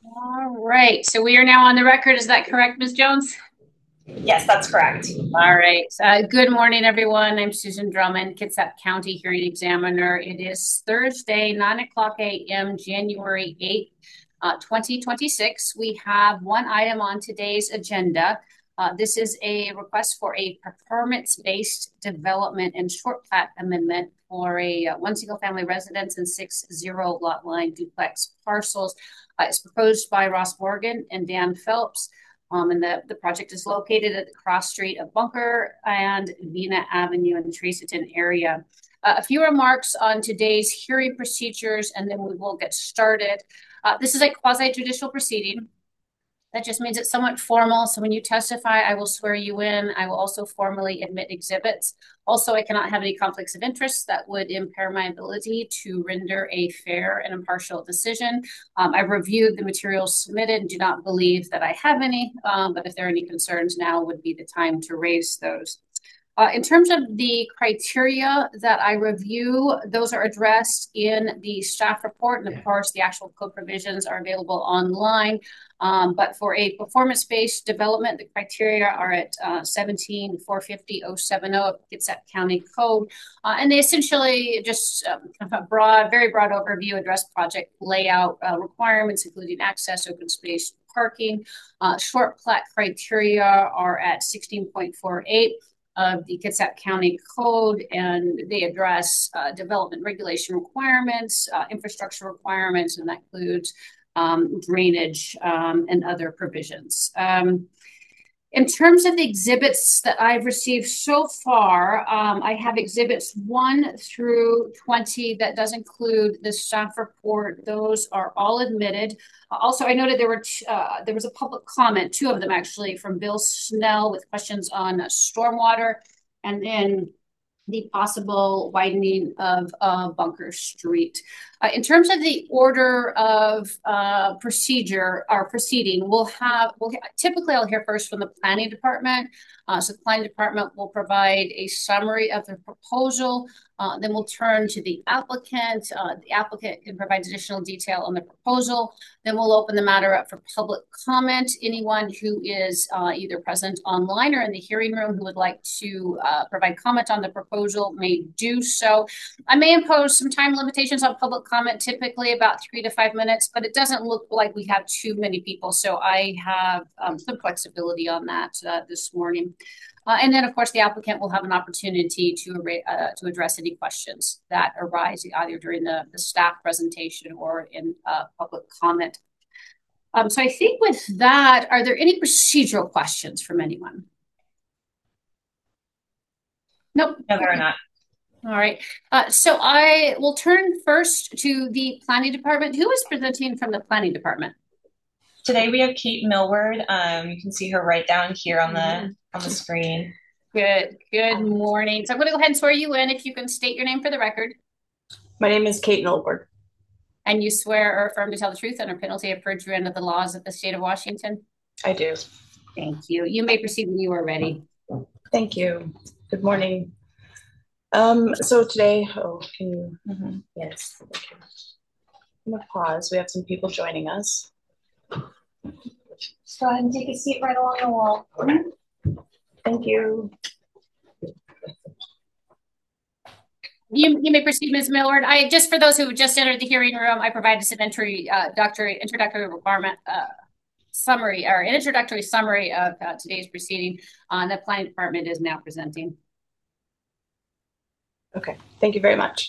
All right, so we are now on the record. Is that correct, Ms. Jones? Yes, that's correct. All right. Good morning, everyone. I'm Susan Drummond, Kitsap County Hearing Examiner. It is Thursday, 9 o'clock a.m., January 8th, 2026. We have one item on today's agenda. This is a request for a performance-based development and short plat amendment for a one single-family residence and 6 lot line duplex parcels. It's proposed by Ross Morgan and Dan Phelps. And the project is located at the cross street of Bunker and Vina Avenue in the Treacyton area. A few remarks on today's hearing procedures, and then we will get started. This is a quasi-judicial proceeding. That just means it's somewhat formal. So when you testify, I will swear you in. I will also formally admit exhibits. Also, I cannot have any conflicts of interest that would impair my ability to render a fair and impartial decision. I've reviewed the materials submitted and do not believe that I have any, but if there are any concerns, now would be the time to raise those. In terms of the criteria that I review, those are addressed in the staff report. And of course, the actual code provisions are available online. But for a performance-based development, the criteria are at 17-450-070 of Kitsap County Code. And they essentially just kind of a very broad overview, address project layout requirements, including access, open space, parking. Short plat criteria are at 16.48 of the Kitsap County Code, and they address development regulation requirements, infrastructure requirements, and that includes drainage and other provisions. In terms of the exhibits that I've received so far, I have exhibits 1 through 20 that does include the staff report. Those are all admitted. Also, I noted there was a public comment, 2 of them actually, from Bill Snell with questions on stormwater, and then the possible widening of Bunker Street. In terms of the order of procedure or proceeding, typically I'll hear first from the planning department. So the planning department will provide a summary of the proposal. Then we'll turn to the applicant. The applicant can provide additional detail on the proposal. Then we'll open the matter up for public comment. Anyone who is either present online or in the hearing room who would like to provide comment on the proposal may do so. I may impose some time limitations on public comment, typically about 3 to 5 minutes, but it doesn't look like we have too many people. So I have some flexibility on that this morning. And then, of course, the applicant will have an opportunity to address any questions that arise either during the staff presentation or in public comment. So I think with that, are there any procedural questions from anyone? Nope. No, there are not. All right. So I will turn first to the planning department. Who is presenting from the planning department? Today we have Kate Millward. You can see her right down here on the screen. Good morning. So I'm going to go ahead and swear you in if you can state your name for the record. My name is Kate Millward. And you swear or affirm to tell the truth under penalty of perjury under the laws of the state of Washington? I do. Thank you. You may proceed when you are ready. Thank you. Good morning. So today, can you? Yes. Okay. I'm gonna pause. We have some people joining us. Just go ahead and take a seat right along the wall. Thank you. You may proceed, Ms. Millward. Just for those who just entered the hearing room, I provided some introductory requirement summary or an introductory summary of today's proceeding. The planning department is now presenting. Okay, thank you very much.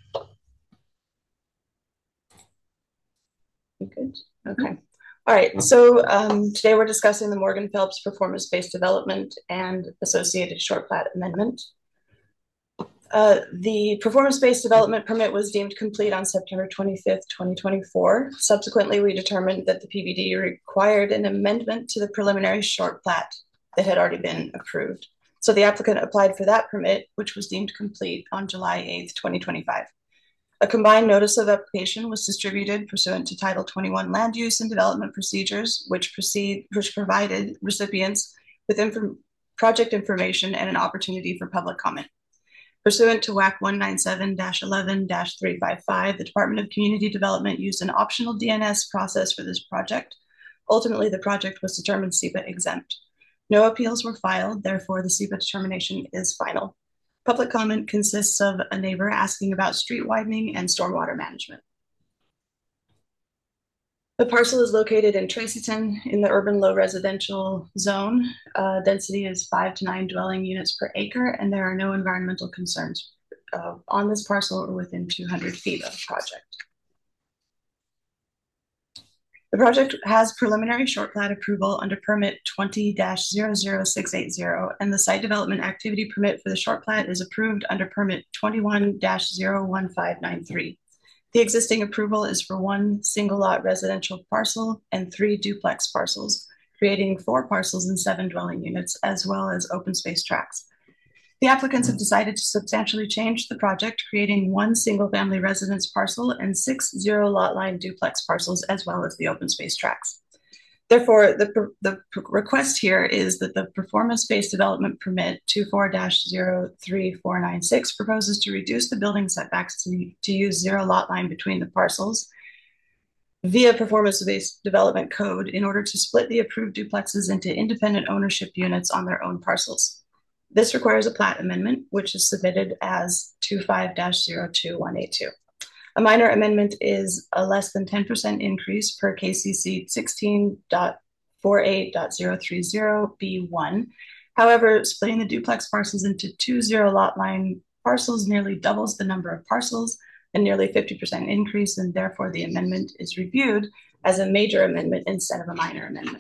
You good? Okay. All right, so today we're discussing the Morgan Phelps performance-based development and associated short plat amendment. The performance-based development permit was deemed complete on September 25th, 2024. Subsequently, we determined that the PBD required an amendment to the preliminary short plat that had already been approved. So the applicant applied for that permit, which was deemed complete on July 8th, 2025. A combined notice of application was distributed pursuant to Title 21 Land Use and Development Procedures, which provided recipients with project information and an opportunity for public comment. Pursuant to WAC 197-11-355, the Department of Community Development used an optional DNS process for this project. Ultimately, the project was determined SEPA exempt. No appeals were filed, therefore the SEPA determination is final. Public comment consists of a neighbor asking about street widening and stormwater management. The parcel is located in Tracyton in the urban low residential zone. Density is 5 to 9 dwelling units per acre, and there are no environmental concerns on this parcel or within 200 feet of the project. The project has preliminary short plat approval under permit 20-00680, and the site development activity permit for the short plat is approved under permit 21-01593. The existing approval is for one single lot residential parcel and 3 duplex parcels, creating 4 parcels and 7 dwelling units, as well as open space tracts. The applicants have decided to substantially change the project, creating 1 single family residence parcel and 6 zero lot line duplex parcels, as well as the open space tracts. Therefore, the request here is that the performance-based development permit 24-03496 proposes to reduce the building setbacks to use zero lot line between the parcels via performance-based development code in order to split the approved duplexes into independent ownership units on their own parcels. This requires a plat amendment, which is submitted as 25-02182. A minor amendment is a less than 10% increase per KCC 16.48.030B1. However, splitting the duplex parcels into 2 zero lot line parcels nearly doubles the number of parcels, a nearly 50% increase, and therefore the amendment is reviewed as a major amendment instead of a minor amendment.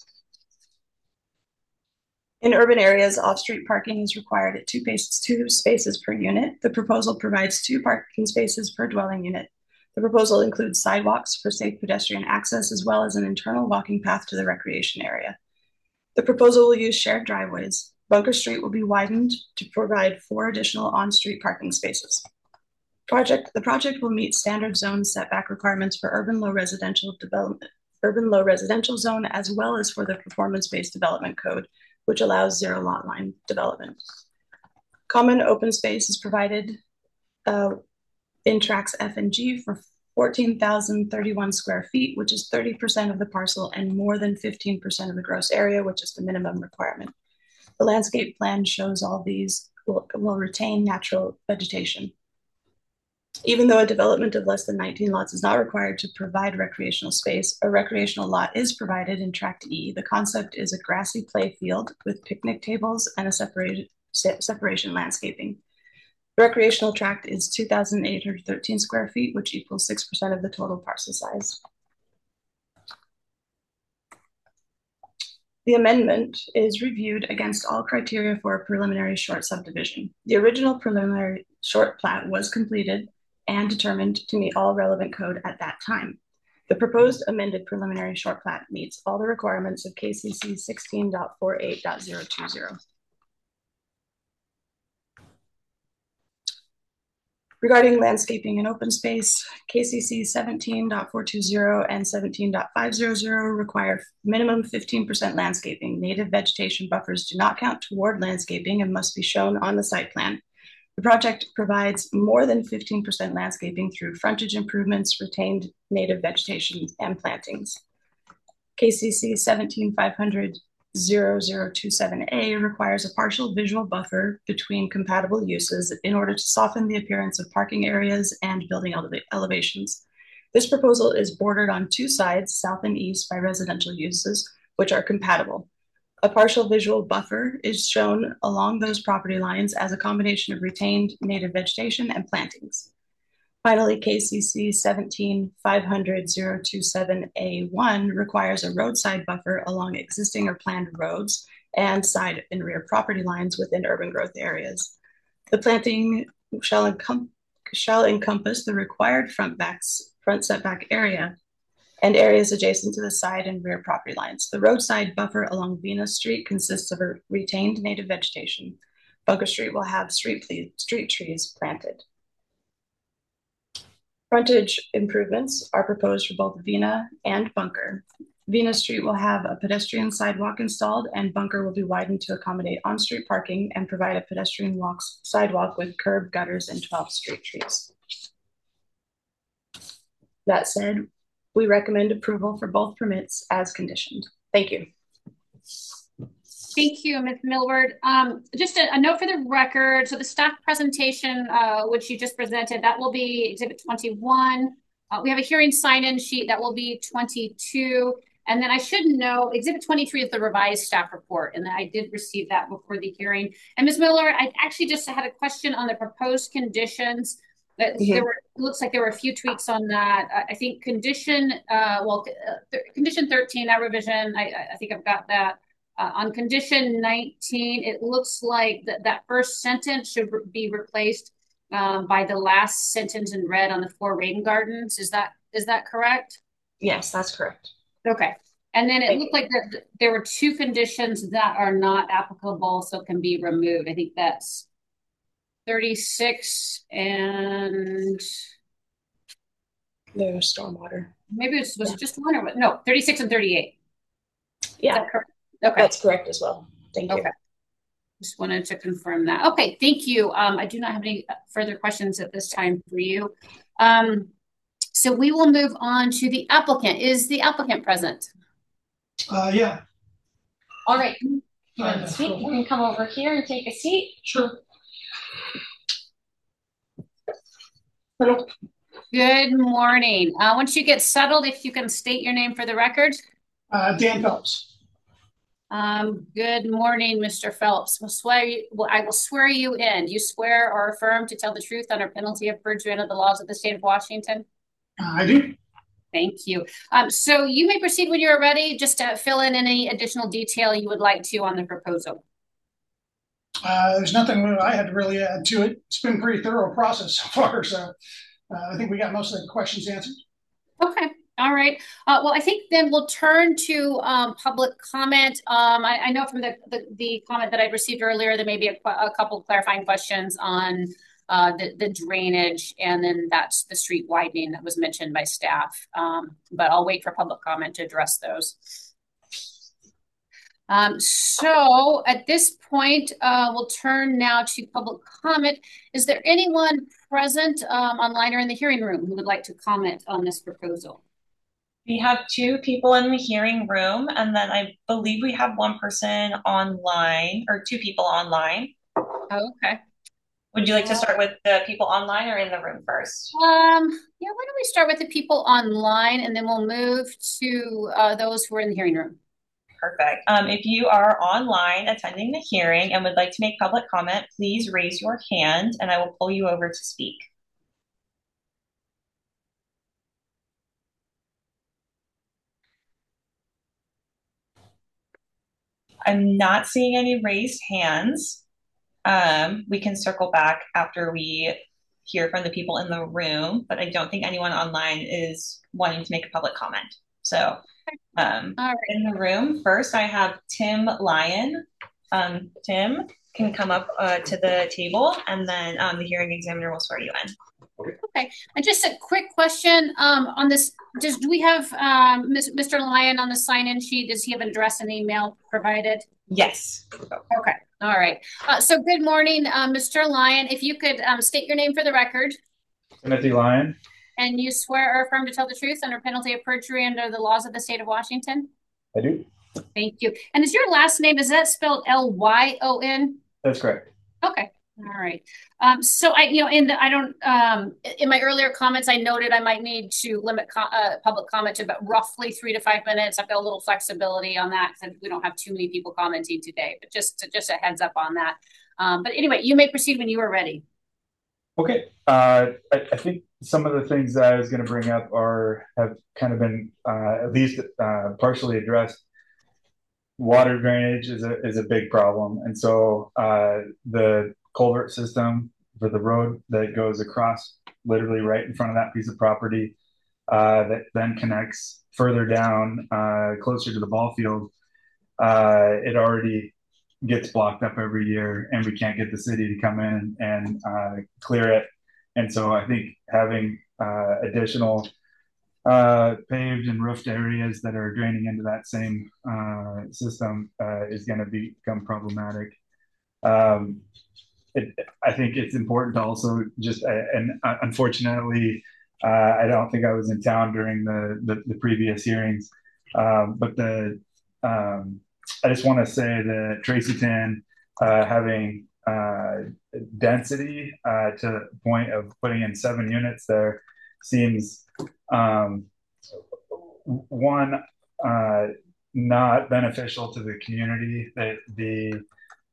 In urban areas, off-street parking is required at 2 spaces per unit. The proposal provides 2 parking spaces per dwelling unit. The proposal includes sidewalks for safe pedestrian access, as well as an internal walking path to the recreation area. The proposal will use shared driveways. Bunker Street will be widened to provide 4 additional on-street parking spaces. The project will meet standard zone setback requirements for urban low residential zone, as well as for the performance-based development code, which allows zero lot line development. Common open space is provided in tracts F and G for 14,031 square feet, which is 30% of the parcel and more than 15% of the gross area, which is the minimum requirement. The landscape plan shows all these will retain natural vegetation. Even though a development of less than 19 lots is not required to provide recreational space, a recreational lot is provided in Tract E. The concept is a grassy play field with picnic tables and a separation landscaping. The recreational tract is 2,813 square feet, which equals 6% of the total parcel size. The amendment is reviewed against all criteria for a preliminary short subdivision. The original preliminary short plat was completed and determined to meet all relevant code at that time. The proposed amended preliminary short plat meets all the requirements of KCC 16.48.020. Regarding landscaping and open space, KCC 17.420 and 17.500 require minimum 15% landscaping. Native vegetation buffers do not count toward landscaping and must be shown on the site plan. The project provides more than 15% landscaping through frontage improvements, retained native vegetation, and plantings. KCC 17.500.0027A requires a partial visual buffer between compatible uses in order to soften the appearance of parking areas and building elevations. This proposal is bordered on 2 sides, south and east, by residential uses, which are compatible. A partial visual buffer is shown along those property lines as a combination of retained native vegetation and plantings. Finally, KCC 17.500.027A1 requires a roadside buffer along existing or planned roads and side and rear property lines within urban growth areas. The planting shall encompass the required front setback area and areas adjacent to the side and rear property lines. The roadside buffer along Venus Street consists of a retained native vegetation. Bunker Street will have street trees planted. Frontage improvements are proposed for both Vina and Bunker. Venus Street will have a pedestrian sidewalk installed, and Bunker will be widened to accommodate on-street parking and provide a pedestrian sidewalk with curb, gutters, and 12 street trees. That said, we recommend approval for both permits as conditioned. Thank you. Thank you, Ms. Millward. Just a note for the record. So the staff presentation, which you just presented, that will be Exhibit 21. We have a hearing sign-in sheet that will be 22. And then I should know, Exhibit 23 is the revised staff report, and I did receive that before the hearing. And Ms. Miller, I actually just had a question on the proposed conditions. There were, it looks like there were a few tweaks on that. I think condition 13, that revision, I think I've got that. On condition 19, it looks like that first sentence should be replaced by the last sentence in red on the 4 rain gardens. Is that correct? Yes, that's correct. Okay. And then it looked like that there were 2 conditions that are not applicable, so can be removed. I think that's 36 and there's stormwater. Maybe it was just one or what? No, 36 and 38. Yeah, is that correct? Okay, that's correct as well. Thank you. Just wanted to confirm that. Okay, thank you. I do not have any further questions at this time for you. So we will move on to the applicant. Is the applicant present? Yeah. All right. You want to speak? You can come over here and take a seat. Sure. Hello. Good morning. Once you get settled, if you can state your name for the record. Dan Phelps. Good morning, Mr. Phelps. I will swear you in. You swear or affirm to tell the truth under penalty of perjury under the laws of the state of Washington? I do. Thank you. So you may proceed when you're ready, just to fill in any additional detail you would like to on the proposal. There's nothing I had to really add to it. It's been a pretty thorough process so far, so I think we got most of the questions answered. Okay. All right. Well, I think then we'll turn to public comment. I know from the comment that I received earlier, there may be a couple of clarifying questions on the drainage, and then that's the street widening that was mentioned by staff. But I'll wait for public comment to address those. So at this point, we'll turn now to public comment. Is there anyone present online or in the hearing room who would like to comment on this proposal? We have 2 people in the hearing room, and then I believe we have 1 person online, or 2 people online. Oh, okay. Would you like to start with the people online or in the room first? Yeah, why don't we start with the people online, and then we'll move to those who are in the hearing room. Perfect. If you are online attending the hearing and would like to make public comment, please raise your hand and I will pull you over to speak. I'm not seeing any raised hands. We can circle back after we hear from the people in the room, but I don't think anyone online is wanting to make a public comment. So all right. In the room, first I have Tim Lyon. Tim can come up to the table, and then the hearing examiner will swear you in. Okay. And just a quick question on this. Do we have Mr. Lyon on the sign-in sheet? Does he have an address and email provided? Yes. Okay. All right. So good morning, Mr. Lyon. If you could state your name for the record. Timothy Lyon. And you swear or affirm to tell the truth under penalty of perjury under the laws of the state of Washington? I do. Thank you. And is your last name, is that spelled Lyon? That's correct. Okay. All right. So in my earlier comments, I noted I might need to limit public comment to about roughly 3 to 5 minutes. I've got a little flexibility on that because we don't have too many people commenting today, but just a heads up on that. But anyway, you may proceed when you are ready. Okay. I think some of the things that I was going to bring up have kind of been at least partially addressed. Water drainage is a big problem, and so the culvert system for the road that goes across literally right in front of that piece of property that then connects further down closer to the ball field, it already gets blocked up every year, and we can't get the city to come in and clear it. And so I think having additional paved and roofed areas that are draining into that same system is going to become problematic. Um, I think it's important to also just, and unfortunately, I don't think I was in town during the previous hearings, but I just want to say that Tracytown having density to the point of putting in 7 units there seems one not beneficial to the community. That the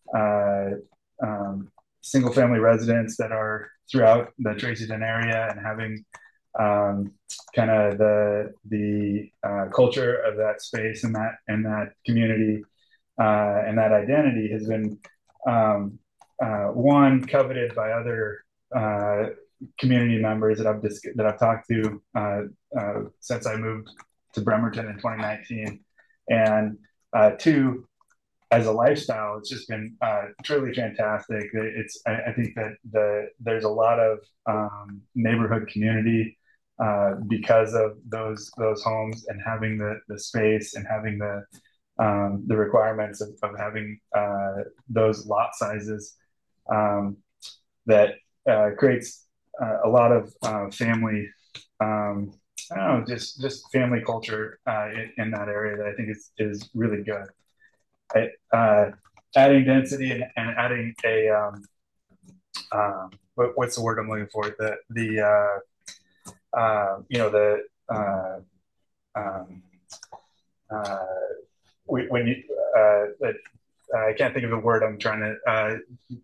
single family residents that are throughout the Tracytown area and having kind of the culture of that space and that community and that identity has been one coveted by other community members that I've talked to since I moved to Bremerton in 2019, and two, as a lifestyle, it's just been truly fantastic. I think that there's a lot of neighborhood community because of those homes and having the space and having the requirements of having those lot sizes that creates a lot of family. I don't know, just family culture in that area that I think is really good. Adding density and adding what's the word I'm looking for? When you I can't think of the word I'm trying to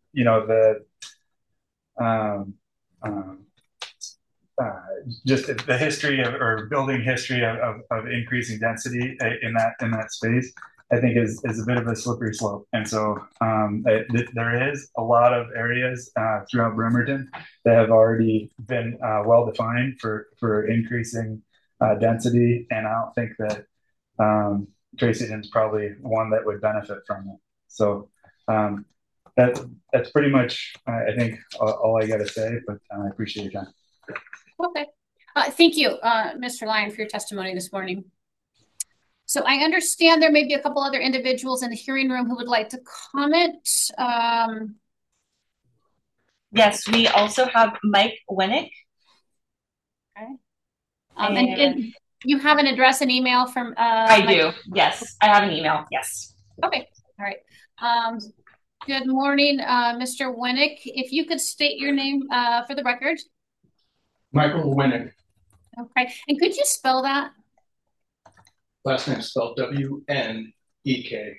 just the history or building history of increasing density in that space, I think is a bit of a slippery slope. And so there is a lot of areas throughout Bremerton that have already been well defined for increasing density, and I don't think that Tracytown's probably one that would benefit from it. So that's pretty much I think all I got to say. But I appreciate your time. Okay. Thank you, Mr. Lyon, for your testimony this morning. So I understand there may be a couple other individuals in the hearing room who would like to comment. Yes, we also have Mike Winnick. Okay. And you have an address and email from I do. Yes, I have an email. Yes. Okay. All right. Good morning, Mr. Winnick. If you could state your name for the record. Michael Winnick. Okay. And could you spell that? Last name spelled W-N-E-K.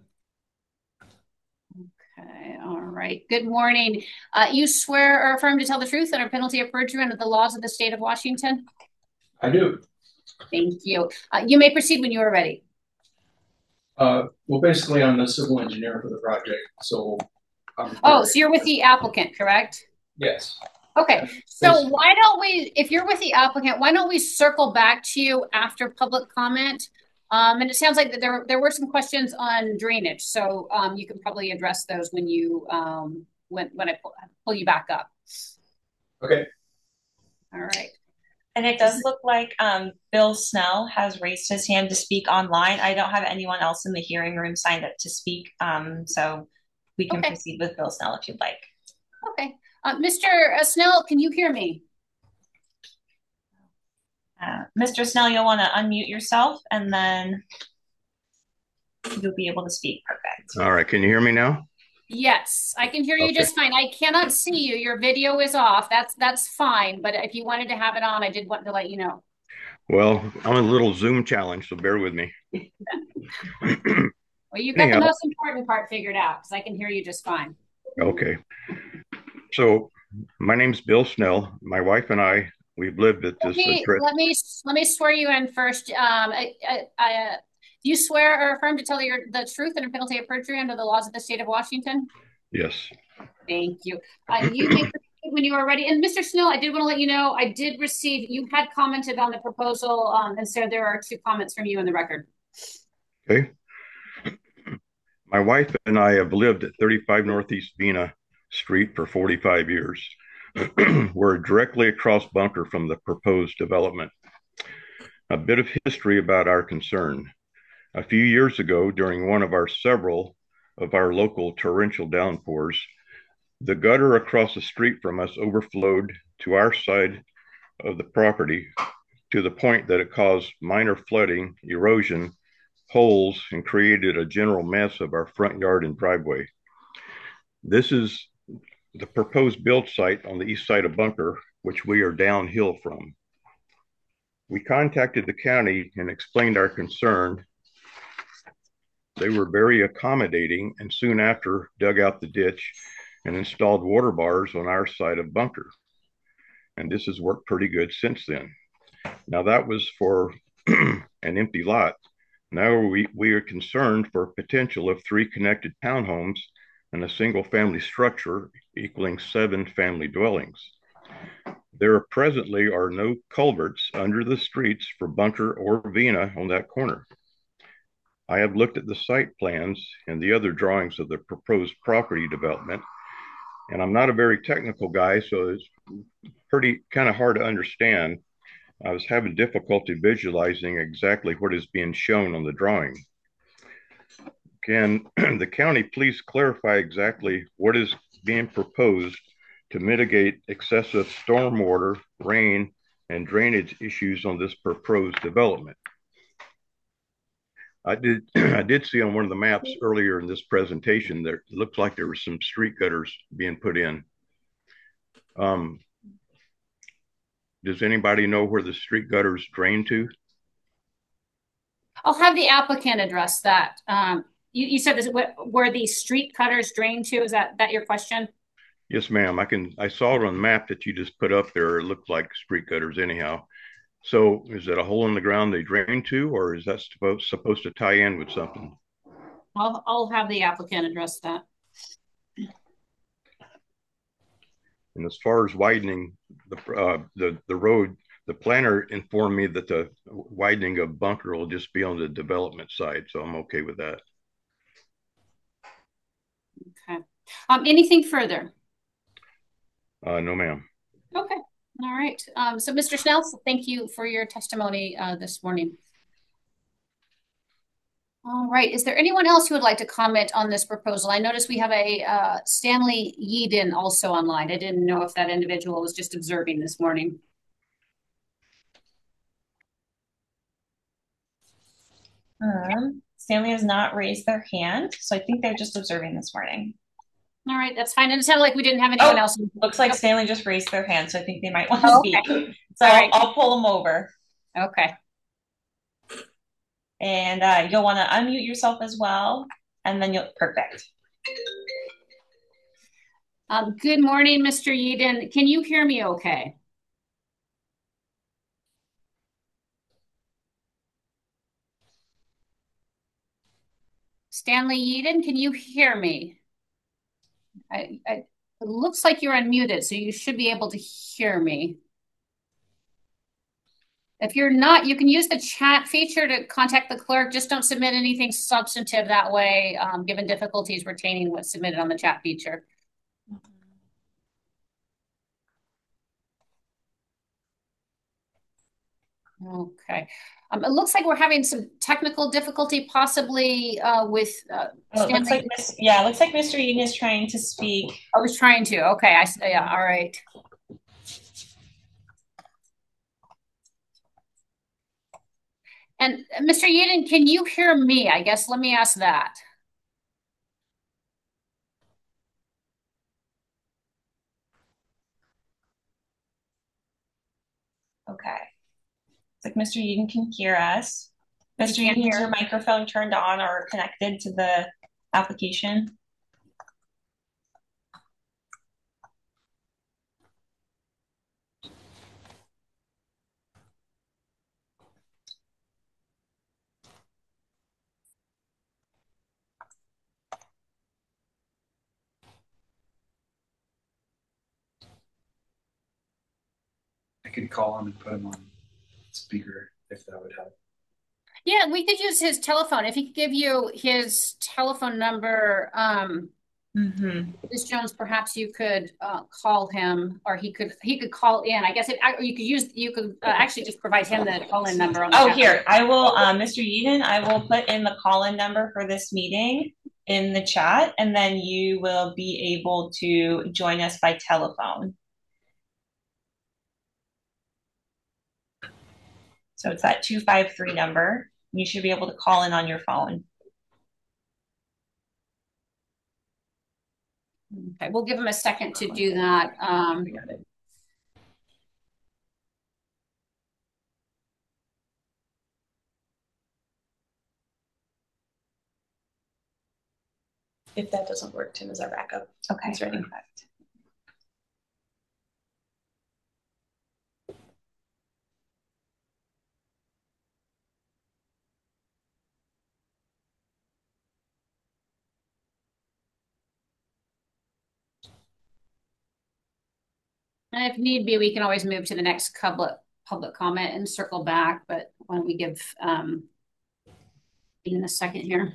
Okay. All right. Good morning. You swear or affirm to tell the truth under penalty of perjury under the laws of the state of Washington? I do. Thank you. You may proceed when you are ready. Well, basically, I'm the civil engineer for the project. So so you're with the applicant, correct? Yes. Okay, so why don't we, if you're with the applicant, why don't we circle back to you after public comment? And it sounds like that there were some questions on drainage, so you can probably address those when you when I pull you back up. Okay. All right. And it does look like Bill Snell has raised his hand to speak online. I don't have anyone else in the hearing room signed up to speak, so we can proceed with Bill Snell if you'd like. Okay. Mr. Snell, can you hear me? Mr. Snell, you'll want to unmute yourself and then you'll be able to speak. Perfect. All right. Can you hear me now? Yes, I can hear you just fine. I cannot see you. Your video is off. That's fine. But if you wanted to have it on, I did want to let you know. Well, I'm a little Zoom challenge, so bear with me. Well, you've got the most important part figured out because I can hear you just fine. Okay. So my name's Bill Snell. My wife and I, we've lived at this. Let me swear you in first. Do you swear or affirm to tell the truth under penalty of perjury under the laws of the state of Washington? Yes. Thank you. You may proceed when you are ready. And Mr. Snell, I did want to let you know, I did receive, you had commented on the proposal, and so there are 2 comments from you in the record. Okay. My wife and I have lived at 35 Northeast Vena Street for 45 years. We're directly across Bunker from the proposed development. A bit of history about our concern. A few years ago, during one of our several of our local torrential downpours, the gutter across the street from us overflowed to our side of the property to the point that it caused minor flooding, erosion, holes, and created a general mess of our front yard and driveway. This is the proposed build site on the east side of Bunker, which we are downhill from. We contacted the county and explained our concern. They were very accommodating and soon after dug out the ditch and installed water bars on our side of Bunker. And this has worked pretty good since then. Now that was for an empty lot. Now we are concerned for potential of 3 connected townhomes and a single family structure equaling 7 family dwellings. There presently are no culverts under the streets for Bunker or Vena on that corner. I have looked at the site plans and the other drawings of the proposed property development, and I'm not a very technical guy, so it's pretty kind of hard to understand. I was having difficulty visualizing exactly what is being shown on the drawing. Can the county please clarify exactly what is being proposed to mitigate excessive stormwater, rain, and drainage issues on this proposed development? I did see on one of the maps earlier in this presentation that it looked like there were some street gutters being put in. Does anybody know where the street gutters drain to? I'll have the applicant address that. You said this, where the street cutters drain to, is that your question? Yes, ma'am. I saw it on the map that you just put up there. It looked like street gutters anyhow. So is that a hole in the ground they drain to, or is that supposed to tie in with something? I'll have the applicant address that. And as far as widening the road, the planner informed me that the widening of Bunker will just be on the development side, so I'm okay with that. Okay. Anything further? No, ma'am. Okay. All right. So Mr. Snell, thank you for your testimony this morning. All right. Is there anyone else who would like to comment on this proposal? I noticed we have a Stanley Yeadon also online. I didn't know if that individual was just observing this morning. Stanley has not raised their hand, so I think they're just observing this morning. All right, that's fine. And it sounded like we didn't have anyone else. Looks like Stanley just raised their hand, so I think they might want to speak. Okay. So right. I'll pull them over. Okay. And you'll want to unmute yourself as well, and then perfect. Good morning, Mr. Yeadon. Can you hear me okay? Stanley Yeadon, can you hear me? It looks like you're unmuted, so you should be able to hear me. If you're not, you can use the chat feature to contact the clerk. Just don't submit anything substantive that way, given difficulties retaining what's submitted on the chat feature. Okay. It looks like we're having some technical difficulty, possibly with. It looks like Mr. Yeadon is trying to speak. I was trying to. Okay. Yeah. All right. And Mr. Yeadon, can you hear me? I guess let me ask that. Okay. It's like Mr. Yeadon can hear us. Mr. Yeadon, is your microphone turned on or connected to the application? I could call him and put him on speaker if that would help. Yeah, we could use his telephone. If he could give you his telephone number, Mm-hmm. Ms. Jones, perhaps you could call him, or he could call in. I guess you could actually just provide him the call-in number on the chat. Here, I will, Mr. Eden, I will put in the call-in number for this meeting in the chat, and then you will be able to join us by telephone. So it's that 253 number. You should be able to call in on your phone. Okay, we'll give him a second to do that. We got it. If that doesn't work, Tim is our backup. Okay. He's ready. Perfect. And if need be, we can always move to the next public comment and circle back. But why don't we give Ian a second here?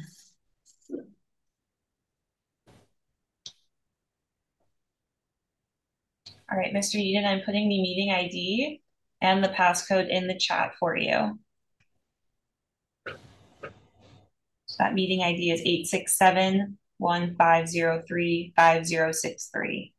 All right, Mr. Eden, I'm putting the meeting ID and the passcode in the chat for you. So that meeting ID is 867-1503-5063.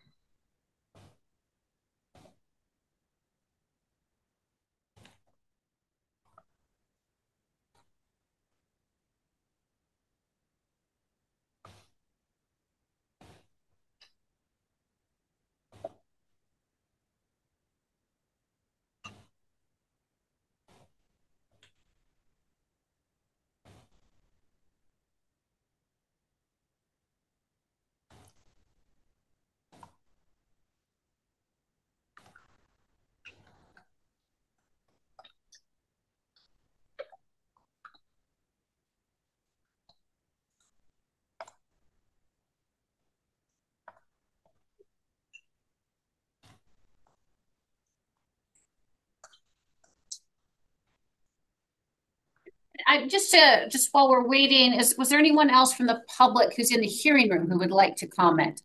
Just while we're waiting, was there anyone else from the public who's in the hearing room who would like to comment?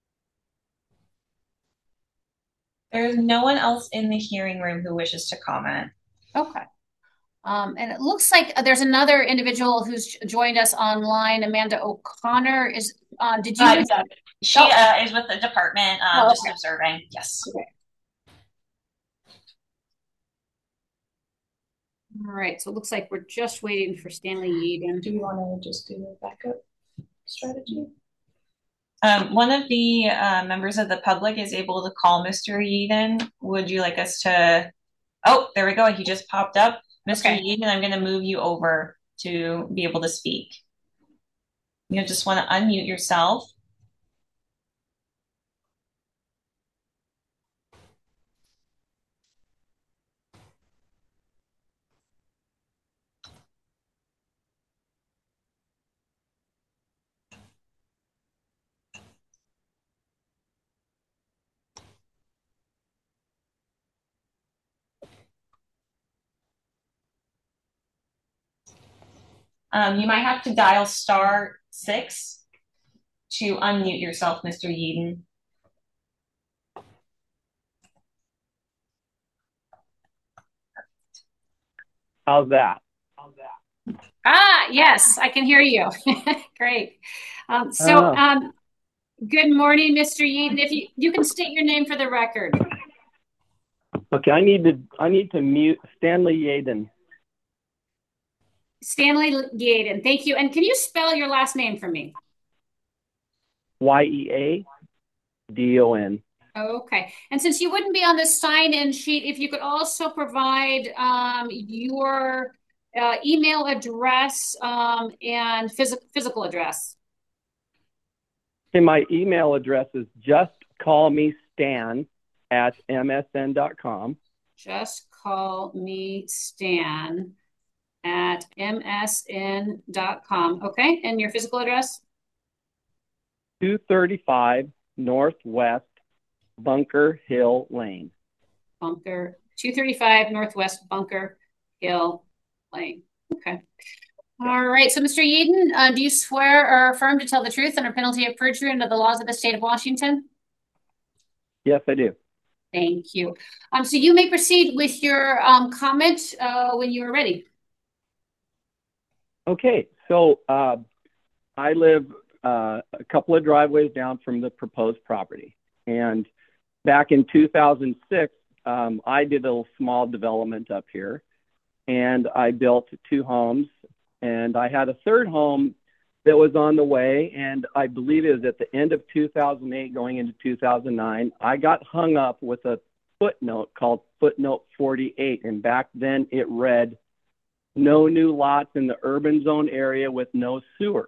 There's no one else in the hearing room who wishes to comment. Okay. And it looks like there's another individual who's joined us online, Amanda O'Connor. Did you? She is with the department, just observing. Yes. Okay. All right, so it looks like we're just waiting for Stanley Eden. Do you want to just do the backup strategy? One of the members of the public is able to call Mr. Eden. Would you like us to? Oh, there we go. He just popped up. Mr. Eden, I'm going to move you over to be able to speak. You'll just want to unmute yourself. You might have to dial *6 to unmute yourself, Mr. Eden. How's that? Yes, I can hear you. Great. Good morning, Mr. Eden. If you can state your name for the record. Okay, I need to mute Stanley Yaden. Stanley Yaden, thank you. And can you spell your last name for me? Yeadon. Okay. And since you wouldn't be on the sign-in sheet, if you could also provide your email address and physical address. Okay, my email address is justcallmestan@msn.com. Justcallmestan@msn.com. Okay, and your physical address? 235 Northwest Bunker Hill Lane. 235 Northwest Bunker Hill Lane. Okay. All right. So, Mr. Yeadon, do you swear or affirm to tell the truth under penalty of perjury under the laws of the state of Washington? Yes, I do. Thank you. So you may proceed with your comment when you are ready. Okay, so I live a couple of driveways down from the proposed property. And back in 2006, I did a small development up here, and I built 2 homes, and I had a 3rd home that was on the way, and I believe it was at the end of 2008 going into 2009. I got hung up with a footnote called footnote 48, and back then it read, no new lots in the urban zone area with no sewer.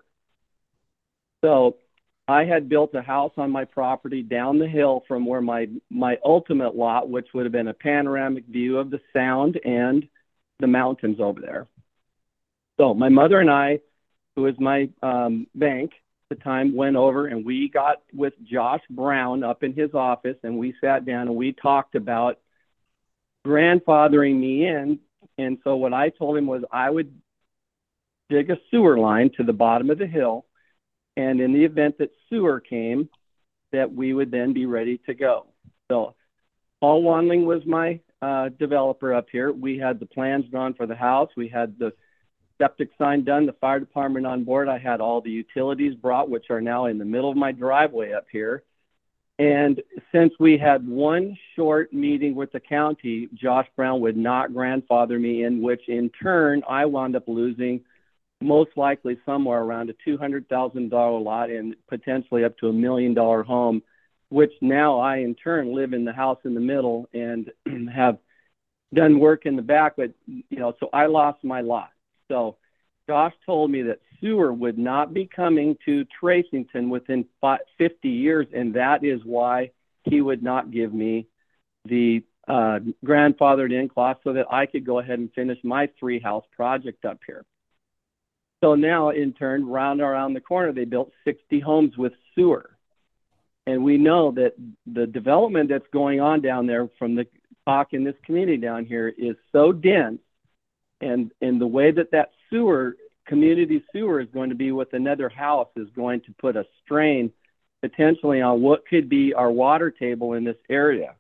So I had built a house on my property down the hill from where my ultimate lot, which would have been a panoramic view of the sound and the mountains over there. So my mother and I, who was my bank at the time, went over and we got with Josh Brown up in his office, and we sat down and we talked about grandfathering me in. And so what I told him was I would dig a sewer line to the bottom of the hill, and in the event that sewer came, that we would then be ready to go. So Paul Wanling was my developer up here. We had the plans drawn for the house. We had the septic sign done, the fire department on board. I had all the utilities brought, which are now in the middle of my driveway up here. And since we had one short meeting with the county, Josh Brown would not grandfather me in, which in turn, I wound up losing most likely somewhere around a $200,000 lot and potentially up to $1 million home, which now I in turn live in the house in the middle and have done work in the back. But, you know, so I lost my lot. So Josh told me that sewer would not be coming to Tracington within 50 years, and that is why he would not give me the grandfathered in clause so that I could go ahead and finish my 3-house project up here. So now, in turn, round around the corner, they built 60 homes with sewer. And we know that the development that's going on down there from the talk in this community down here is so dense, and the way that that sewer, community sewer, is going to be with another house is going to put a strain potentially on what could be our water table in this area.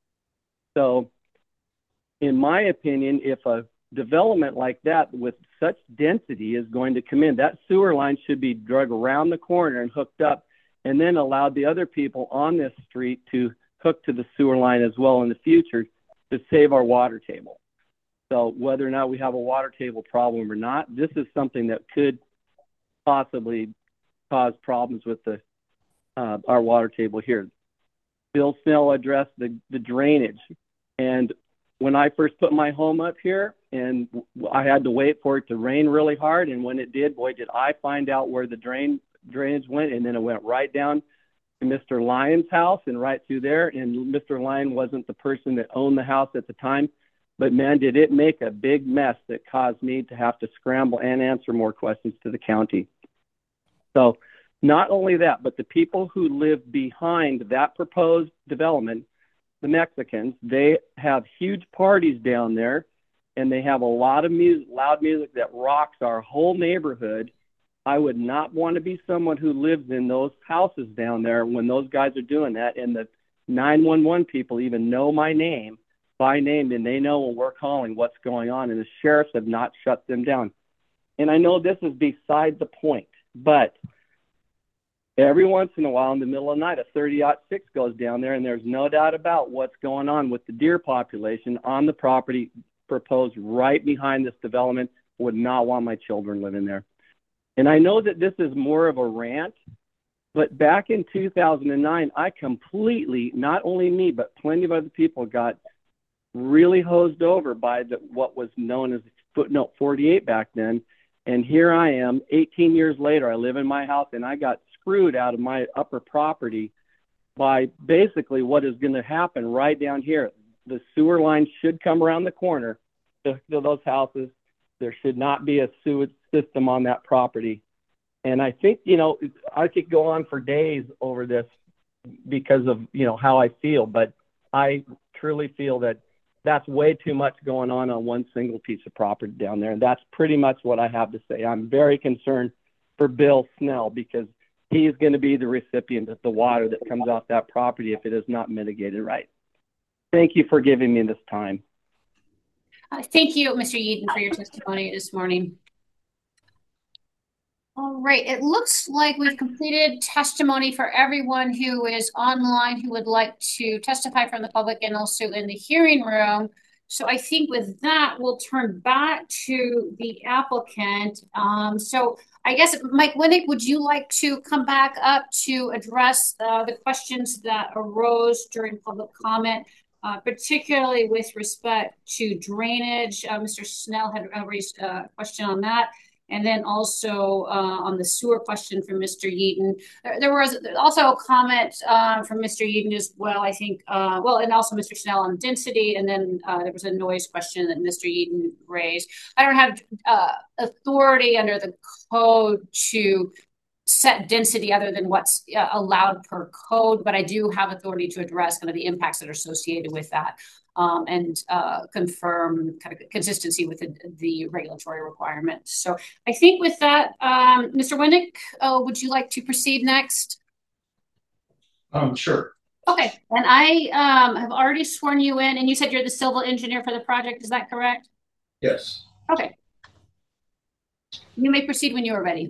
So in my opinion, if a development like that with such density is going to come in, that sewer line should be drug around the corner and hooked up, and then allowed the other people on this street to hook to the sewer line as well in the future to save our water table. So whether or not we have a water table problem or not, this is something that could possibly cause problems with the our water table here. Bill Snell addressed the drainage. And when I first put my home up here, and I had to wait for it to rain really hard, and when it did, boy, did I find out where the drainage went, and then it went right down to Mr. Lyon's house and right through there. And Mr. Lyon wasn't the person that owned the house at the time, but man, did it make a big mess that caused me to have to scramble and answer more questions to the county. So not only that, but the people who live behind that proposed development, the Mexicans, they have huge parties down there, and they have a lot of music, loud music that rocks our whole neighborhood. I would not want to be someone who lives in those houses down there when those guys are doing that, and the 911 people even know my name by name, and they know when we're calling what's going on, and the sheriffs have not shut them down. And I know this is beside the point, but every once in a while in the middle of the night, a 30-06 goes down there, and there's no doubt about what's going on with the deer population on the property proposed right behind this development. Would not want my children living there. And I know that this is more of a rant, but back in 2009, I completely, not only me, but plenty of other people got really hosed over by what was known as footnote 48 back then. And here I am, 18 years later, I live in my house, and I got screwed out of my upper property by basically what is going to happen right down here. The sewer line should come around the corner to those houses. There should not be a sewage system on that property. And I think, you know, I could go on for days over this because of, you know, how I feel, but I truly feel that that's way too much going on one single piece of property down there. And that's pretty much what I have to say. I'm very concerned for Bill Snell because he is going to be the recipient of the water that comes off that property if it is not mitigated right. Thank you for giving me this time. Thank you, Mr. Yeadon, for your testimony this morning. All right, it looks like we've completed testimony for everyone who is online who would like to testify from the public and also in the hearing room. So I think with that, we'll turn back to the applicant. So I guess, Mike Winnick, would you like to come back up to address the questions that arose during public comment, particularly with respect to drainage? Mr. Snell had raised a question on that. And then also on the sewer question from Mr. Yeadon. There was also a comment from Mr. Yeadon as well, I think, and also Mr. Snell on density. And then there was a noise question that Mr. Yeadon raised. I don't have authority under the code to set density other than what's allowed per code, but I do have authority to address kind of the impacts that are associated with that. And confirm kind of consistency with the regulatory requirements. So I think with that, Mr. Winnick, would you like to proceed next? Sure. Okay, and I have already sworn you in, and you said you're the civil engineer for the project, is that correct? Yes. Okay. You may proceed when you are ready.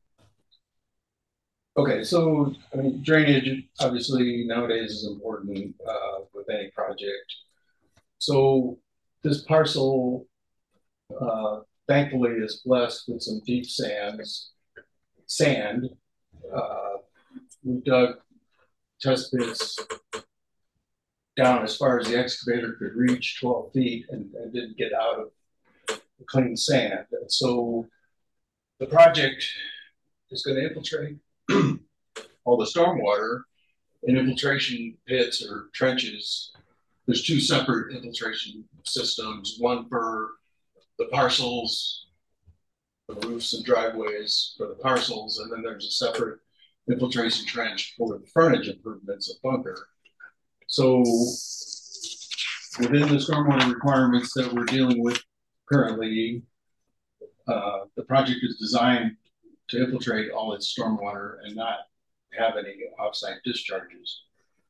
Okay, so I mean, drainage obviously nowadays is important with any project. So this parcel, thankfully, is blessed with some deep sand. We dug test pits down as far as the excavator could reach, 12 feet, and didn't get out of the clean sand. And so the project is going to infiltrate all the stormwater in infiltration pits or trenches. There's two separate infiltration systems, one for the parcels, the roofs and driveways for the parcels, and then there's a separate infiltration trench for the frontage improvements of bunker. So within the stormwater requirements that we're dealing with currently, the project is designed to infiltrate all its stormwater and not have any offsite discharges.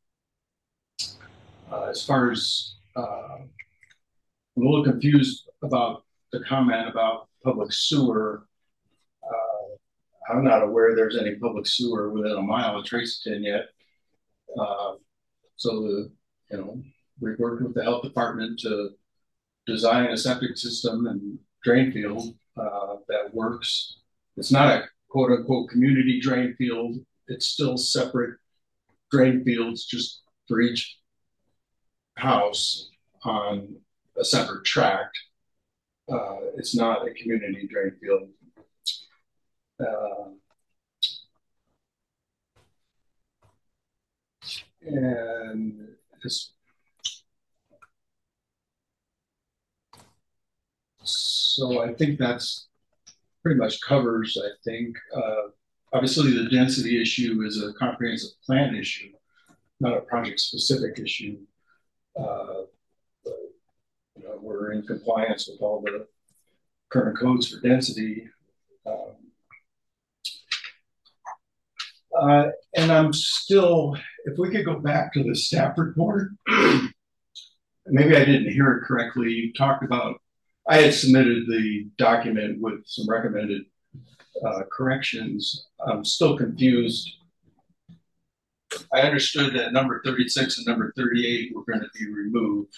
As far as I'm a little confused about the comment about public sewer. I'm not aware there's any public sewer within a mile of Tracyton yet. So we've worked with the health department to design a septic system and drain field that works. It's not a quote unquote community drain field. It's still separate drain fields just for each house on a separate tract. It's not a community drain field. And so I think that's pretty much covers, I think. Obviously, the density issue is a comprehensive plan issue, not a project-specific issue. We're in compliance with all the current codes for density. And I'm still, if we could go back to the staff report, maybe I didn't hear it correctly. You talked about, I had submitted the document with some recommended corrections. I'm still confused. I understood that number 36 and number 38 were going to be removed.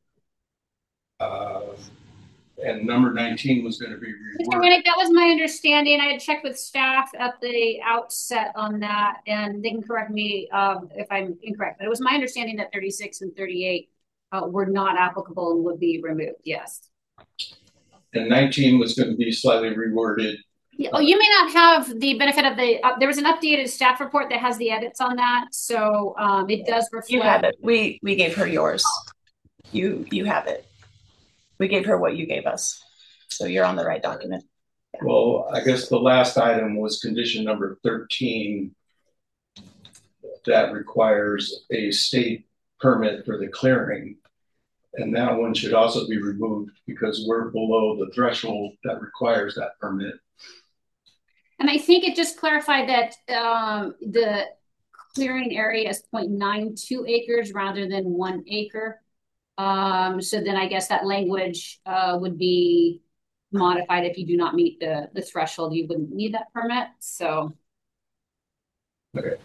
And number 19 was going to be reworked. Mr. Winnick, that was my understanding. I had checked with staff at the outset on that, and they can correct me if I'm incorrect. But it was my understanding that 36 and 38 were not applicable and would be removed. Yes. And 19 was going to be slightly reworded. Oh, you may not have the benefit of the. There was an updated staff report that has the edits on that, so it does reflect. You have it. We gave her yours. You have it. We gave her what you gave us. So you're on the right document. Yeah. Well, I guess the last item was condition number 13 that requires a state permit for the clearing. And that one should also be removed because we're below the threshold that requires that permit. And I think it just clarified that the clearing area is 0.92 acres rather than 1 acre. So then I guess that language would be modified. If you do not meet the threshold, you wouldn't need that permit. So. Okay.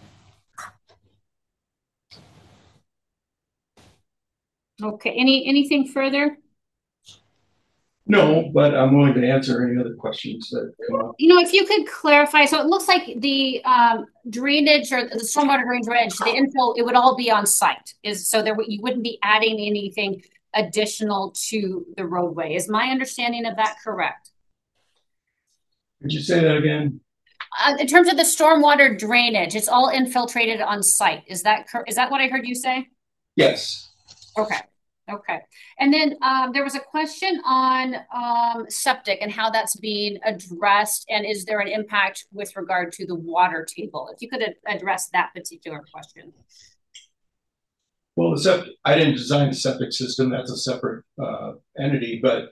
Okay. Anything further? No, but I'm willing to answer any other questions that come up. If you could clarify, so it looks like the drainage or the stormwater drainage, the infill, it would all be on site. You wouldn't be adding anything additional to the roadway. Is my understanding of that correct? Could you say that again? In terms of the stormwater drainage, it's all infiltrated on site. Is that what I heard you say? Yes. Okay. And then there was a question on septic and how that's being addressed, and is there an impact with regard to the water table? If you could address that particular question. Well, I didn't design the septic system. That's a separate entity, but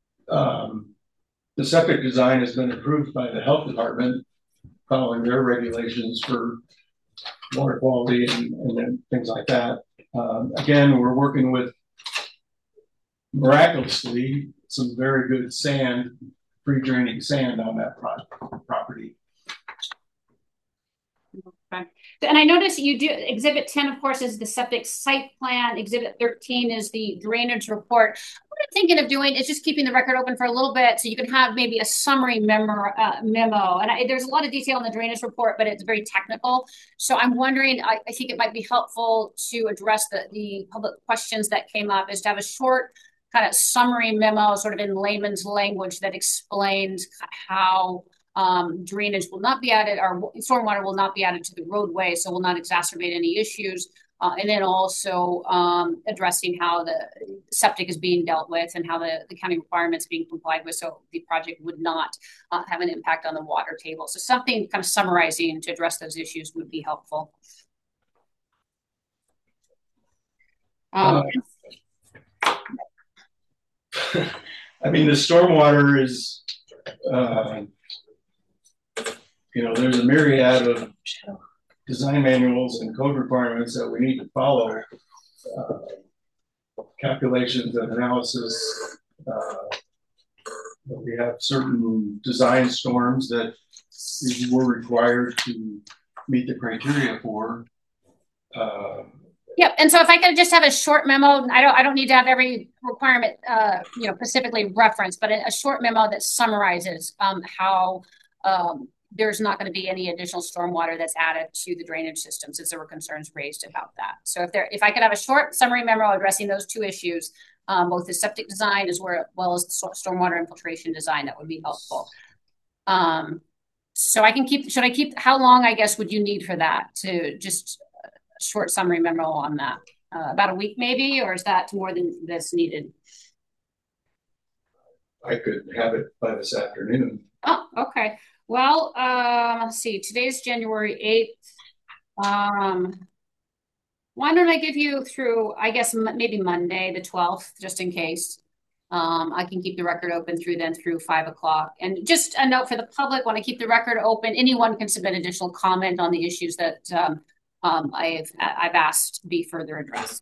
the septic design has been approved by the health department following their regulations for water quality and things like that. Again, we're working with, miraculously, some very good sand, free draining sand on that property. Okay. And I noticed you do exhibit 10, of course, is the septic site plan. Exhibit 13 is the drainage report. What I'm thinking of doing is just keeping the record open for a little bit so you can have maybe a summary memo. And there's a lot of detail in the drainage report, but it's very technical. So I'm wondering, I think it might be helpful to address the public questions that came up, is to have a short kind of summary memo, sort of in layman's language, that explains how drainage will not be added, or stormwater will not be added to the roadway, so will not exacerbate any issues. And then also addressing how the septic is being dealt with and how the county requirements being complied with, so the project would not have an impact on the water table. So something kind of summarizing to address those issues would be helpful. I mean, the stormwater is, there's a myriad of design manuals and code requirements that we need to follow. Calculations and analysis. We have certain design storms that we're required to meet the criteria for. Yep. And so if I could just have a short memo, I don't need to have every requirement, specifically referenced, but a short memo that summarizes how there's not going to be any additional stormwater that's added to the drainage system, since there were concerns raised about that. So if I could have a short summary memo addressing those two issues, both the septic design as well as the stormwater infiltration design, that would be helpful. So should I keep, how long, I guess, would you need for that, to just a short summary memo on that? About a week maybe, or is that more than that's needed? I could have it by this afternoon. Oh, okay. Well, let's see. Today's January 8th. Why don't I give you through, I guess, maybe Monday, the 12th, just in case. I can keep the record open through 5 o'clock. And just a note for the public, when I keep the record open, anyone can submit additional comment on the issues that I've asked to be further addressed.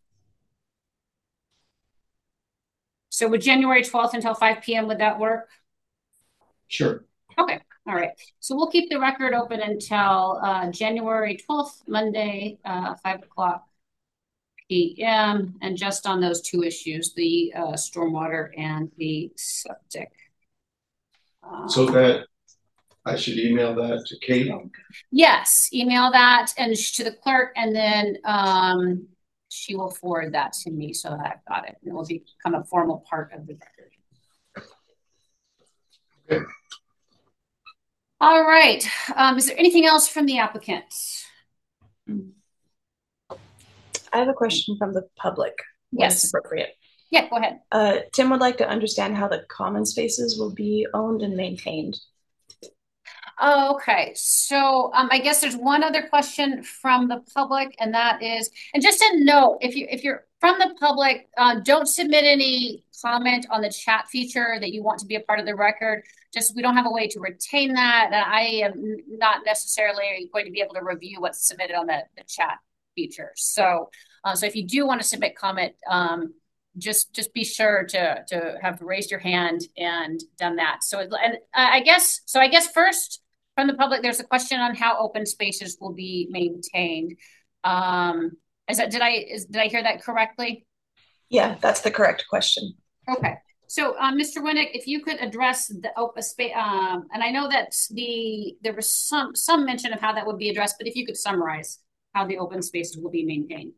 So would January 12th until 5 p.m., would that work? Sure. Okay. All right. So we'll keep the record open until January 12th, Monday, 5 o'clock p.m. And just on those two issues, the stormwater and the septic. So that I should email that to Kate? Yes, email that and to the clerk, and then she will forward that to me so that I've got it. It will become a formal part of the record. Okay. All right. Is there anything else from the applicant? I have a question from the public. Yes. Appropriate. Yeah, go ahead. Tim would like to understand how the common spaces will be owned and maintained. Oh, okay. So I guess there's one other question from the public, and that is, and just a note, if you're from the public, don't submit any comment on the chat feature that you want to be a part of the record. Just, we don't have a way to retain that. And I am not necessarily going to be able to review what's submitted on the chat feature. So, so if you do want to submit comment, just be sure to have raised your hand and done that. So, and I guess first from the public, there's a question on how open spaces will be maintained. Did I hear that correctly? Yeah, that's the correct question. Okay. So, Mr. Winnick, if you could address the open space, and I know that there was some mention of how that would be addressed, but if you could summarize how the open spaces will be maintained.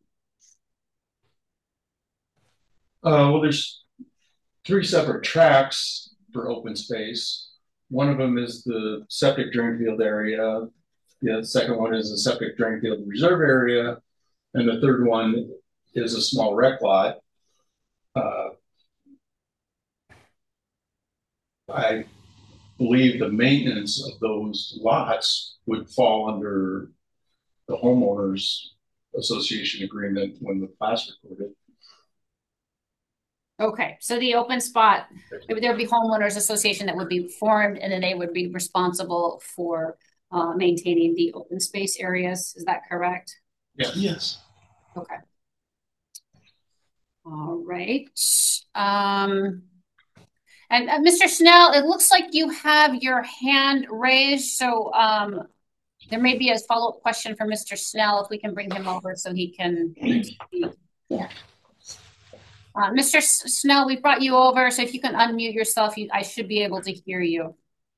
Well, there's 3 separate tracks for open space. One of them is the septic drain field area. The second one is the septic drain field reserve area. And the third one is a small rec lot. I believe the maintenance of those lots would fall under the homeowners association agreement when the plats recorded. Okay, so the open spot, there would be homeowners association that would be formed, and then they would be responsible for maintaining the open space areas. Is that correct? Yes. Yes. Okay. All right. And Mr. Snell, it looks like you have your hand raised. So there may be a follow-up question for Mr. Snell, if we can bring him over so he can speak. Yeah. Mr. Snell, we brought you over, so if you can unmute yourself, I should be able to hear you.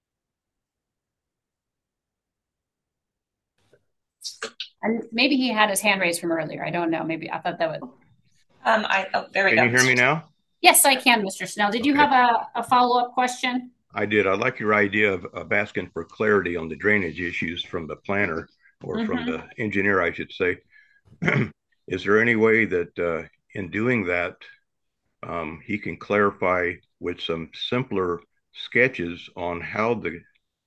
And maybe he had his hand raised from earlier. I don't know. Maybe I thought that would. There we go. Can you hear me now? Yes, I can, Mr. Snell. Did you have a follow-up question? I did. I like your idea of asking for clarity on the drainage issues from the planner or from the engineer, I should say. Is there any way that in doing that, he can clarify with some simpler sketches on how the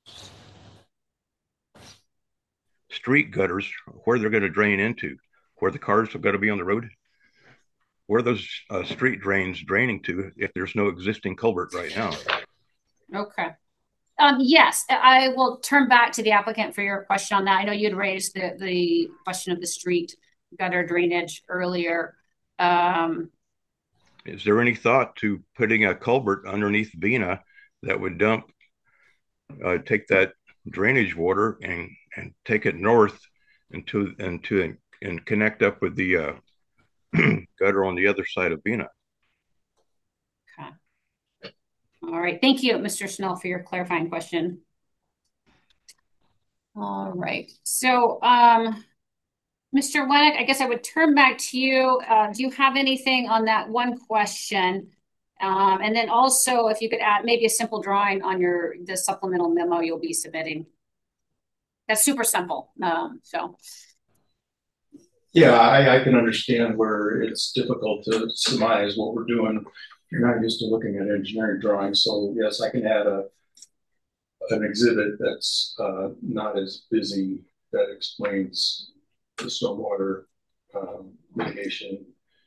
street gutters, where they're going to drain into, where the cars are going to be on the road, where those street drains draining to if there's no existing culvert right now? Okay. Yes, I will turn back to the applicant for your question on that. I know you'd raised the question of the street gutter drainage earlier. Is there any thought to putting a culvert underneath Bena that would take that drainage water and take it north and connect up with the gutter on the other side of Bena? Okay. All right. Thank you, Mr. Snell, for your clarifying question. All right. So, Mr. Winnick, I guess I would turn back to you. Do you have anything on that one question? And then also, if you could add maybe a simple drawing on the supplemental memo you'll be submitting. That's super simple. Yeah, I can understand where it's difficult to surmise what we're doing. You're not used to looking at engineering drawings. So yes, I can add an exhibit that's not as busy that explains the stormwater mitigation.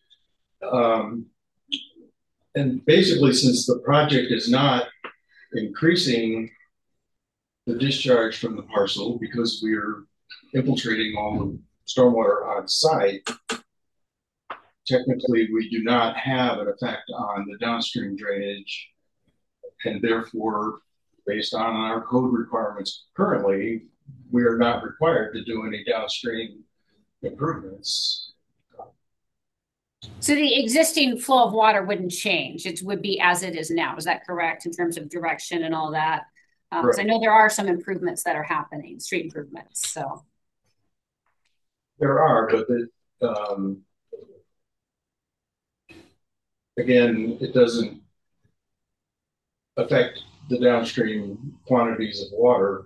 And basically, since the project is not increasing the discharge from the parcel because we're infiltrating all the stormwater on site, technically we do not have an effect on the downstream drainage, and therefore, based on our code requirements currently, we are not required to do any downstream improvements. So the existing flow of water wouldn't change. It would be as it is now. Is that correct in terms of direction and all that? Because I know there are some improvements that are happening, street improvements. So there are, but again, it doesn't affect the downstream quantities of water.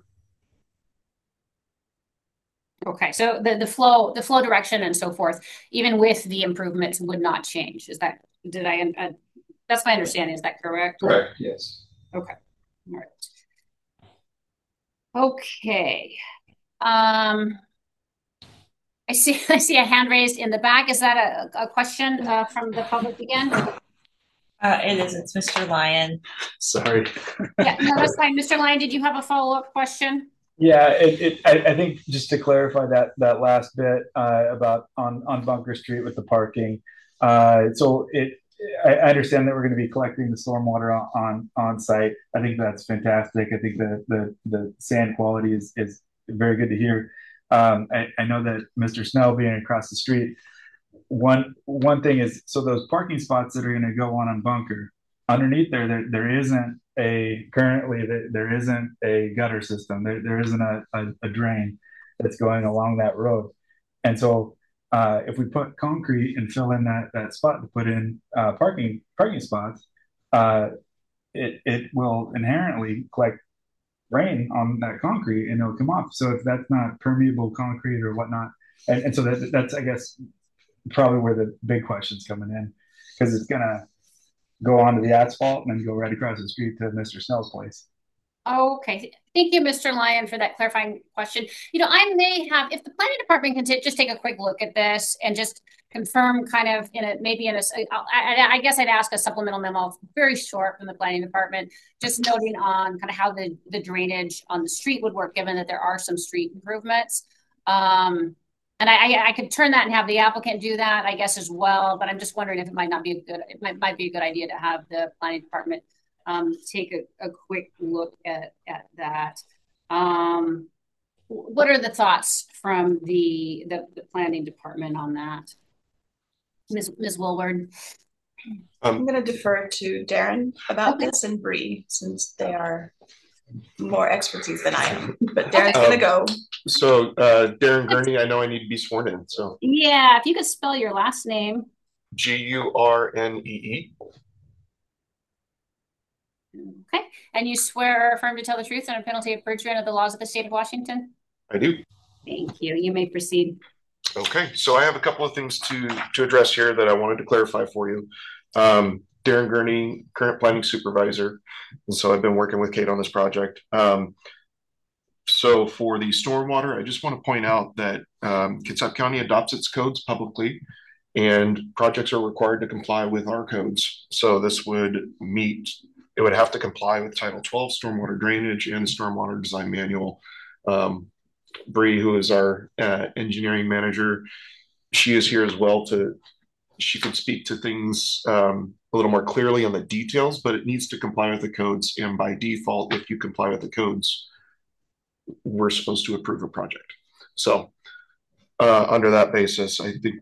Okay, so the flow direction and so forth, even with the improvements, would not change. Is that, that's my understanding. Is that correct? Correct, yes. Okay, all right. Okay. I see a hand raised in the back. Is that a question from the public again? It is. It's Mr. Lyon. Sorry. Yeah, no, that's fine. Mr. Lyon, did you have a follow-up question? Yeah, I think just to clarify that last bit about on Bunker Street with the parking. So I understand that we're going to be collecting the stormwater on site. I think that's fantastic. I think the sand quality is very good to hear. I know that Mr. Snell being across the street, one thing is, so those parking spots that are going to go on Bunker, underneath there isn't there isn't a gutter system. There isn't a drain that's going along that road. And so if we put concrete and fill in that spot to put in parking spots, it will inherently collect rain on that concrete and it'll come off. So if that's not permeable concrete or whatnot, and so that's I guess probably where the big question's coming in, because it's gonna go onto the asphalt and then go right across the street to Mr. Snell's place. Okay, thank you, Mr. Lyon, for that clarifying question. I may have, if the planning department can just take a quick look at this and just confirm kind of I guess I'd ask a supplemental memo, very short, from the planning department, just noting on kind of how the drainage on the street would work, given that there are some street improvements. And I could turn that and have the applicant do that, I guess, as well. But I'm just wondering if it might be a good idea to have the planning department take a quick look at that. What are the thoughts from the planning department on that? Ms. Woolward? I'm going to defer to Darren about this and Bree, since they are more expertise than I am. But Darren's going to go. So Darren Gurney, I know I need to be sworn in. So yeah, if you could spell your last name. Gurnee. Okay. And you swear or affirm to tell the truth under penalty of perjury under the laws of the state of Washington? I do. Thank you. You may proceed. Okay. So I have a couple of things to address here that I wanted to clarify for you. Darren Gurney, current planning supervisor. And so I've been working with Kate on this project. So for the stormwater, I just want to point out that Kitsap County adopts its codes publicly, and projects are required to comply with our codes. So this would it would have to comply with Title 12 stormwater drainage and stormwater design manual. Bree, who is our engineering manager, she is here as well she could speak to things a little more clearly on the details, but it needs to comply with the codes. And by default, if you comply with the codes, we're supposed to approve a project. So under that basis, I think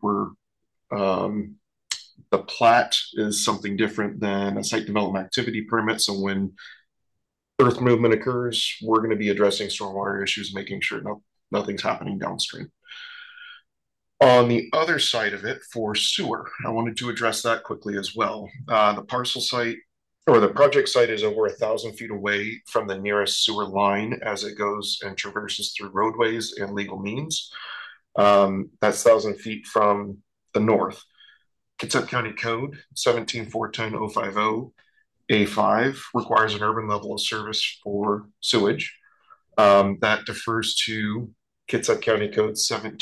the plat is something different than a site development activity permit. So when earth movement occurs, we're going to be addressing stormwater issues, making sure nothing's happening downstream. On the other side of it, for sewer, I wanted to address that quickly as well. The parcel site, or the project site, is over 1,000 feet away from the nearest sewer line as it goes and traverses through roadways and legal means. That's 1,000 feet from the north. Kitsap County Code 17410050 A5 requires an urban level of service for sewage. That defers to Kitsap County Code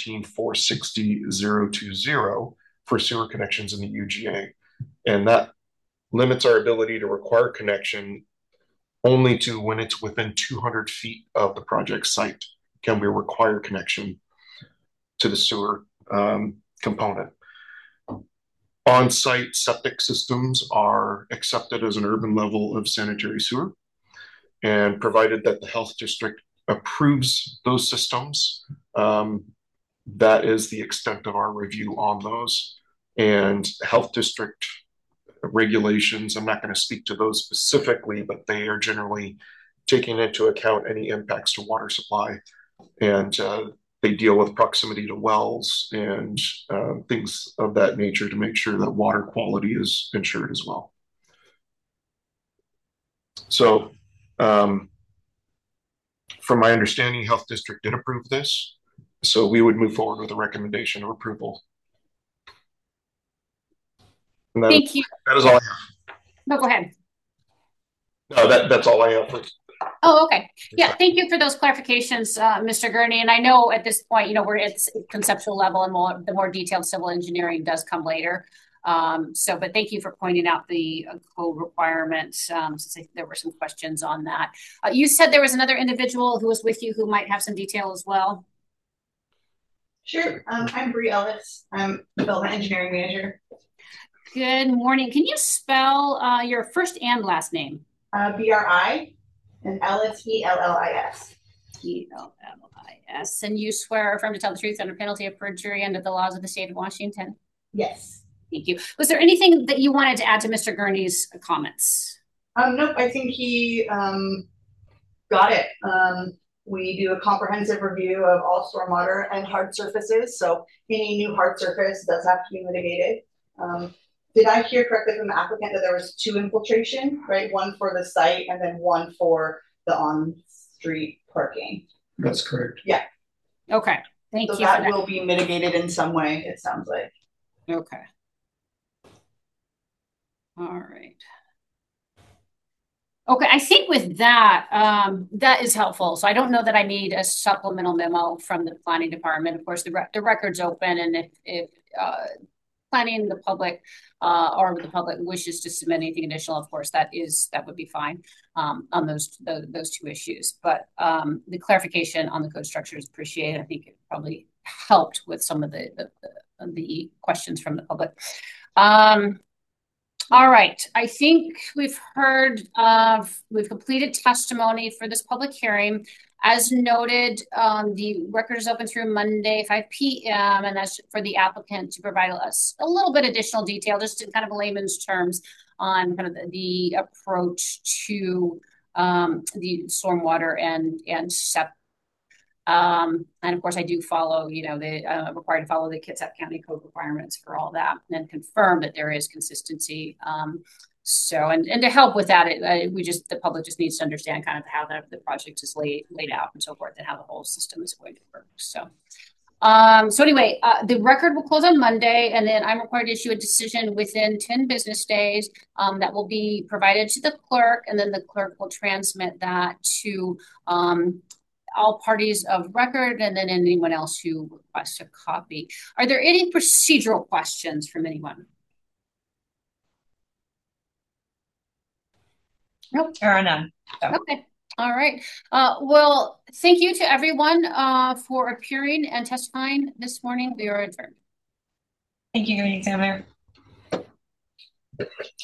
17460-020 for sewer connections in the UGA. And that limits our ability to require connection only to when it's within 200 feet of the project site can we require connection to the sewer component. On-site septic systems are accepted as an urban level of sanitary sewer, and provided that the health district approves those systems, that is the extent of our review on those. And health district regulations, I'm not going to speak to those specifically, but they are generally taking into account any impacts to water supply, and they deal with proximity to wells and things of that nature to make sure that water quality is ensured as well. So from my understanding, Health District did approve this, so we would move forward with a recommendation of approval. Thank you. That is all I have. No, go ahead. No, that's all I have. Oh, okay. Yeah, thank you for those clarifications, Mr. Gurney. And I know at this point, you know, it's conceptual level and the more detailed civil engineering does come later. But thank you for pointing out the code requirements, since there were some questions on that. You said there was another individual who was with you who might have some detail as well. Sure. I'm Bree Ellis. I'm development engineering manager. Good morning. Can you spell your first and last name? BRI and Ellis, ELLIS. ELLIS. And you swear affirm to tell the truth under penalty of perjury under the laws of the state of Washington? Yes. Thank you. Was there anything that you wanted to add to Mr. Gurney's comments? Nope. I think he got it. We do a comprehensive review of all stormwater and hard surfaces. So any new hard surface does have to be mitigated. Did I hear correctly from the applicant that there was 2 infiltration, right? One for the site and then one for the on-street parking? That's correct. Yeah. Okay. Thank you. So that will be mitigated in some way, it sounds like. Okay. All right. Okay, I think with that, that is helpful. So I don't know that I need a supplemental memo from the planning department. Of course, the record's open, and if planning the public or the public wishes to submit anything additional, of course, that would be fine on those 2 issues. But the clarification on the code structure is appreciated. I think it probably helped with some of the questions from the public. All right, I think we've completed testimony for this public hearing. As noted, the record is open through Monday, 5 p.m., and that's for the applicant to provide us a little bit additional detail, just in kind of layman's terms, on kind of the approach to the stormwater and SEP. And of course, I do follow, required to follow the Kitsap County code requirements for all that, and confirm that there is consistency. And to help with that, the public just needs to understand kind of how the project is laid out and so forth, and how the whole system is going to work. So anyway, the record will close on Monday, and then I'm required to issue a decision within 10 business days that will be provided to the clerk, and then the clerk will transmit that to all parties of record, and then anyone else who requests a copy. Are there any procedural questions from anyone? Nope, there are none. So. Okay. All right. Well, thank you to everyone for appearing and testifying this morning. We are adjourned. Thank you, Examiner.